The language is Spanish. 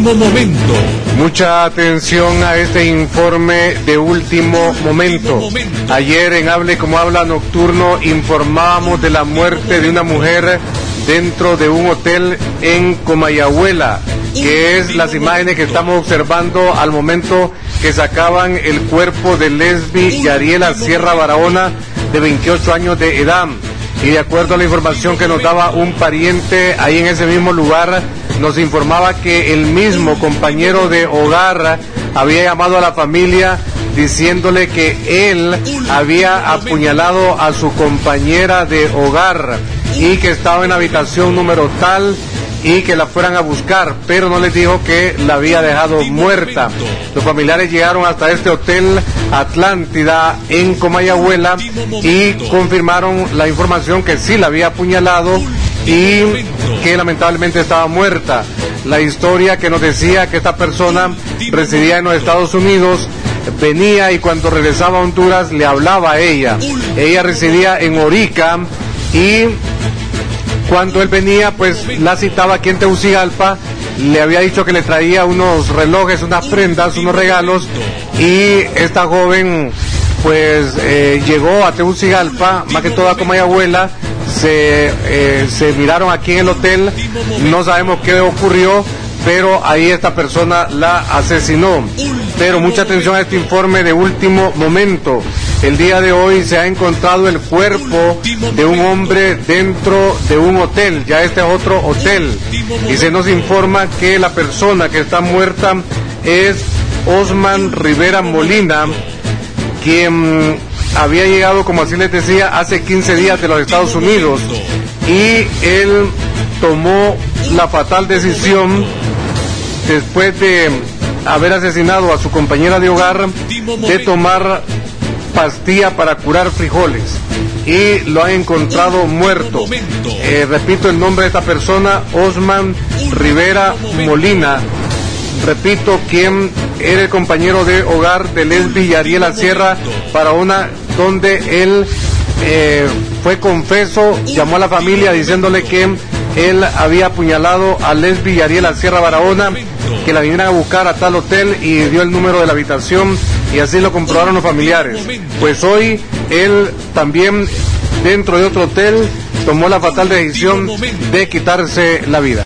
último momento. Mucha atención a este informe de último momento. Ayer en Hable como Habla Nocturno informábamos de la muerte de una mujer dentro de un hotel en Comayagüela, que es las imágenes que estamos observando al momento que sacaban el cuerpo de Lesbi Yariela Sierra Barahona, de 28 años de edad. Y de acuerdo a la información que nos daba un pariente ahí en ese mismo lugar, nos informaba que el mismo compañero de hogar había llamado a la familia diciéndole que él había apuñalado a su compañera de hogar y que estaba en la habitación número tal y que la fueran a buscar, pero no les dijo que la había dejado muerta. Los familiares llegaron hasta este hotel Atlántida en Comayagüela y confirmaron la información que sí la había apuñalado y que lamentablemente estaba muerta. La historia que nos decía que esta persona residía en los Estados Unidos, venía y cuando regresaba a Honduras le hablaba a ella. Ella residía en Orica y cuando él venía, pues la citaba aquí en Tegucigalpa, le había dicho que le traía unos relojes, unas prendas, unos regalos, y esta joven pues llegó a Tegucigalpa, más que todo a Comayagüela, se miraron aquí en el hotel, no sabemos qué ocurrió, pero ahí esta persona la asesinó. Pero mucha atención a este informe de último momento. El día de hoy se ha encontrado el cuerpo de un hombre dentro de un hotel, ya este es otro hotel, y se nos informa que la persona que está muerta es Osman Rivera Molina, quien había llegado, como así les decía, hace 15 días de los Estados Unidos, y él tomó la fatal decisión, después de haber asesinado a su compañera de hogar, de tomar pastilla para curar frijoles, y lo han encontrado muerto. Repito el nombre de esta persona, Osman Rivera Molina. Repito, quien era el compañero de hogar de Lesbi Yariela Sierra Barahona, donde él fue confeso, llamó a la familia diciéndole que él había apuñalado a Lesbi Yariela Sierra Barahona, que la vinieran a buscar a tal hotel, y dio el número de la habitación, y así lo comprobaron los familiares. Pues hoy él también, dentro de otro hotel, tomó la fatal decisión de quitarse la vida.